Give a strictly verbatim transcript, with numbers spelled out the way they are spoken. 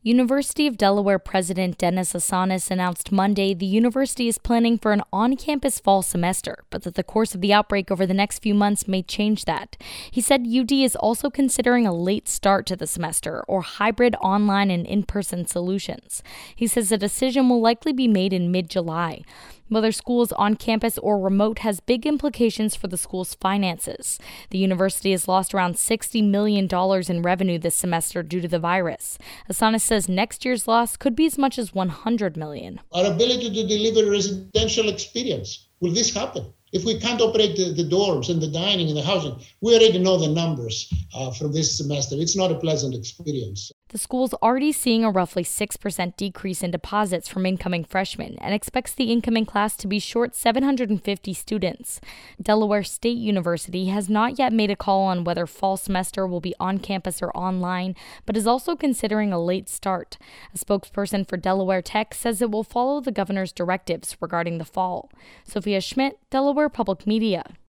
University of Delaware President Dennis Asanis announced Monday the university is planning for an on-campus fall semester, but that the course of the outbreak over the next few months may change that. He said U D is also considering a late start to the semester or hybrid online and in-person solutions. He says a decision will likely be made in mid-July. Whether school is on campus or remote has big implications for the school's finances. The university has lost around sixty million dollars in revenue this semester due to the virus. Asanis says next year's loss could be as much as one hundred million dollars. Our ability to deliver a residential experience, will this happen? If we can't operate the, the dorms and the dining and the housing, we already know the numbers uh, from this semester. It's not a pleasant experience. The school's already seeing a roughly six percent decrease in deposits from incoming freshmen and expects the incoming class to be short seven hundred fifty students. Delaware State University has not yet made a call on whether fall semester will be on campus or online, but is also considering a late start. A spokesperson for Delaware Tech says it will follow the governor's directives regarding the fall. Sophia Schmidt, Delaware Public Media.